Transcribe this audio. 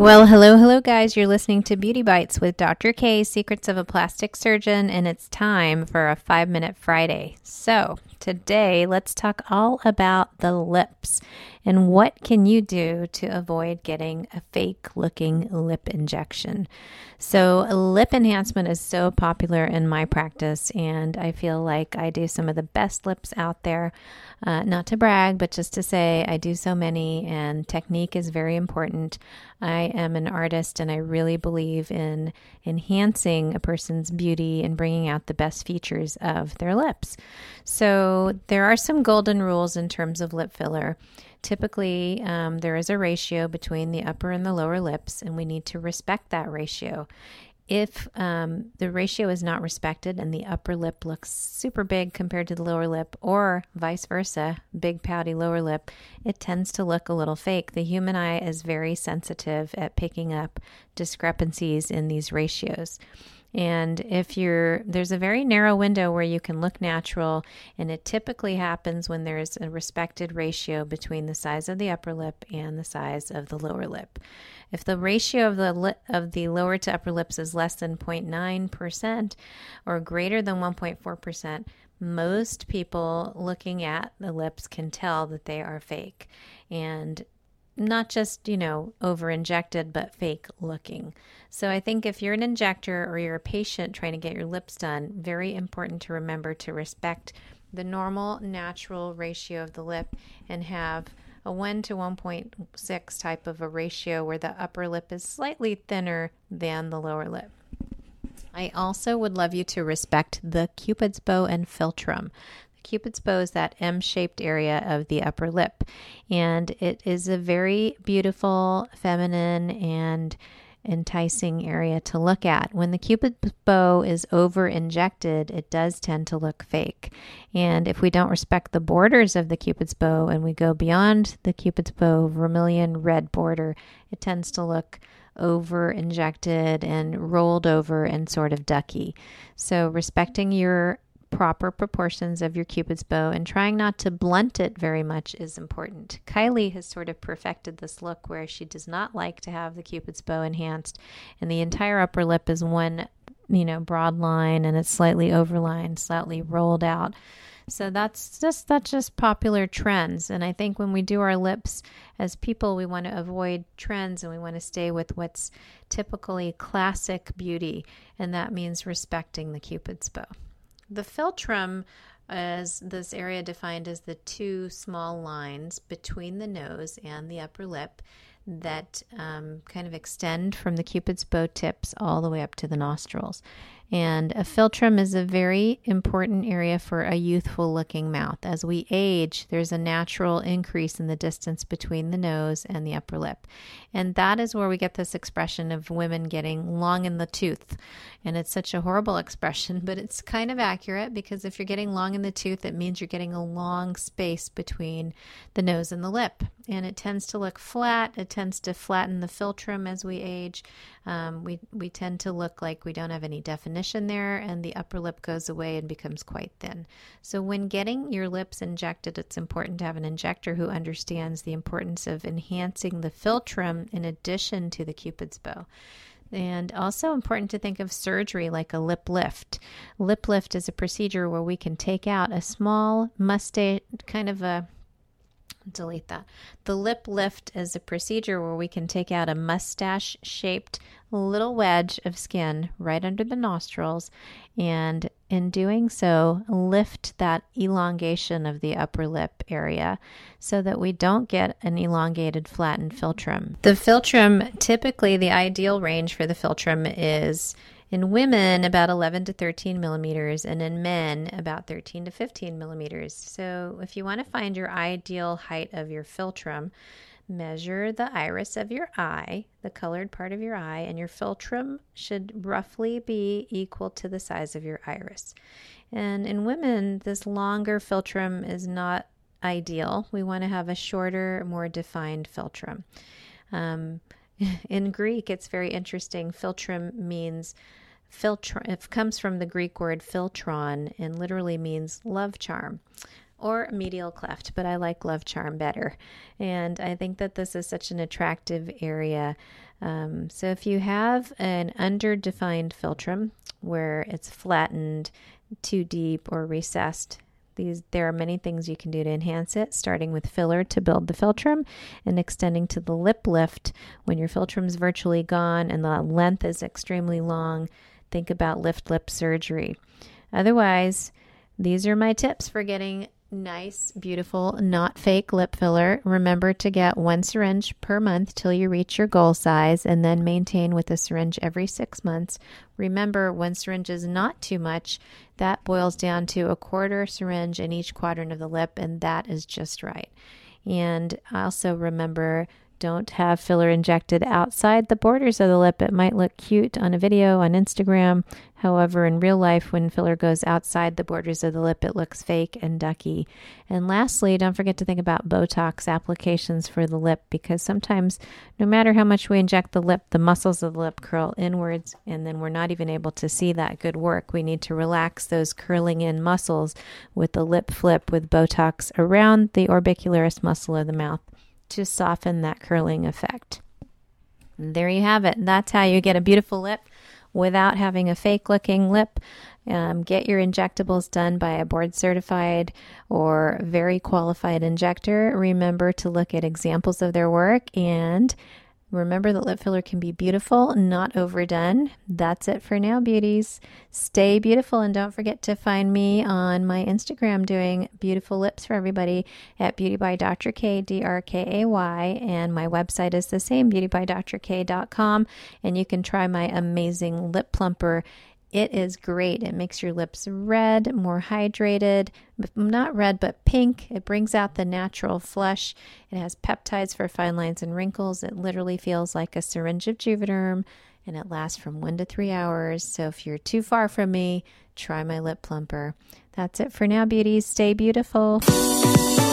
Well, hello, guys. You're listening to Beauty Bites with Dr. K, Secrets of a Plastic Surgeon, and it's time for a 5-Minute Friday. So, today, let's talk all about the lips and what can you do to avoid getting a fake-looking lip injection. So, lip enhancement is so popular in my practice, and I feel like I do some of the best lips out there. Not to brag, but just to say I do so many, and technique is very important. I am an artist and I really believe in enhancing a person's beauty and bringing out the best features of their lips. So there are some golden rules in terms of lip filler. Typically, there is a ratio between the upper and the lower lips, and we need to respect that ratio. If the ratio is not respected and the upper lip looks super big compared to the lower lip, or vice versa, big pouty lower lip, it tends to look a little fake. The human eye is very sensitive at picking up discrepancies in these ratios. And there's a very narrow window where you can look natural, and it typically happens when there's a respected ratio between the size of the upper lip and the size of the lower lip. If the ratio of the lower to upper lips is less than 0.9% or greater than 1.4%, most people looking at the lips can tell that they are fake. And not just, over injected, but fake looking. So I think if you're an injector or you're a patient trying to get your lips done, very important to remember to respect the normal natural ratio of the lip and have a 1 to 1.6 type of a ratio where the upper lip is slightly thinner than the lower lip. I also would love you to respect the Cupid's bow and philtrum. Cupid's bow is that M-shaped area of the upper lip, and it is a very beautiful, feminine, and enticing area to look at. When the Cupid's bow is over-injected, it does tend to look fake. And if we don't respect the borders of the Cupid's bow and we go beyond the Cupid's bow vermilion red border, it tends to look over-injected and rolled over and sort of ducky. So respecting your proper proportions of your Cupid's bow and trying not to blunt it very much is important. Kylie has sort of perfected this look where she does not like to have the Cupid's bow enhanced, and the entire upper lip is one, broad line, and it's slightly overlined, slightly rolled out. So that's just popular trends. And I think when we do our lips as people, we want to avoid trends and we want to stay with what's typically classic beauty, and that means respecting the Cupid's bow. The philtrum is this area defined as the two small lines between the nose and the upper lip that kind of extend from the Cupid's bow tips all the way up to the nostrils. And a philtrum is a very important area for a youthful looking mouth. As we age, there's a natural increase in the distance between the nose and the upper lip. And that is where we get this expression of women getting long in the tooth. And it's such a horrible expression, but it's kind of accurate, because if you're getting long in the tooth, it means you're getting a long space between the nose and the lip. And it tends to look flat. It tends to flatten the philtrum as we age. We tend to look like we don't have any definition there, and the upper lip goes away and becomes quite thin. So when getting your lips injected, it's important to have an injector who understands the importance of enhancing the philtrum in addition to the Cupid's bow. And also important to think of surgery like a lip lift. Lip lift is a procedure where we can take out a small mustache, delete that. The lip lift is a procedure where we can take out a mustache-shaped little wedge of skin right under the nostrils, and in doing so, lift that elongation of the upper lip area so that we don't get an elongated, flattened philtrum. The philtrum, typically the ideal range for the philtrum is in women about 11 to 13 millimeters, and in men about 13 to 15 millimeters. So if you want to find your ideal height of your philtrum, measure the iris of your eye, the colored part of your eye, and your philtrum should roughly be equal to the size of your iris. And in women, this longer philtrum is not ideal. We want to have a shorter, more defined philtrum. In Greek, it's very interesting. Philtrum means it comes from the Greek word philtron and literally means love charm or medial cleft, but I like love charm better. And I think that this is such an attractive area So if you have an underdefined philtrum where it's flattened, too deep, or recessed, there are many things you can do to enhance it, starting with filler to build the philtrum and extending to the lip lift when your philtrum is virtually gone and the length is extremely long. Think about lift lip surgery. Otherwise, these are my tips for getting nice, beautiful, not fake lip filler. Remember to get 1 syringe per month till you reach your goal size, and then maintain with a syringe every 6 months. Remember, 1 syringe is not too much. That boils down to a 1/4 syringe in each quadrant of the lip, and that is just right. And also remember, don't have filler injected outside the borders of the lip. It might look cute on a video on Instagram. However, in real life, when filler goes outside the borders of the lip, it looks fake and ducky. And lastly, don't forget to think about Botox applications for the lip, because sometimes, no matter how much we inject the lip, the muscles of the lip curl inwards, and then we're not even able to see that good work. We need to relax those curling in muscles with the lip flip with Botox around the orbicularis muscle of the mouth to soften that curling effect. And there you have it. That's how you get a beautiful lip without having a fake looking lip. Get your injectables done by a board certified or very qualified injector. Remember to look at examples of their work, and remember that lip filler can be beautiful, not overdone. That's it for now, beauties. Stay beautiful, and don't forget to find me on my Instagram doing beautiful lips for everybody at Beauty by Dr. K, DRKAY, and my website is the same, beautybydrk.com, and you can try my amazing lip plumper. It is great. It makes your lips red, more hydrated, not red, but pink. It brings out the natural flush. It has peptides for fine lines and wrinkles. It literally feels like a syringe of Juvederm, and it lasts from 1 to 3 hours. So if you're too far from me, try my lip plumper. That's it for now, beauties. Stay beautiful.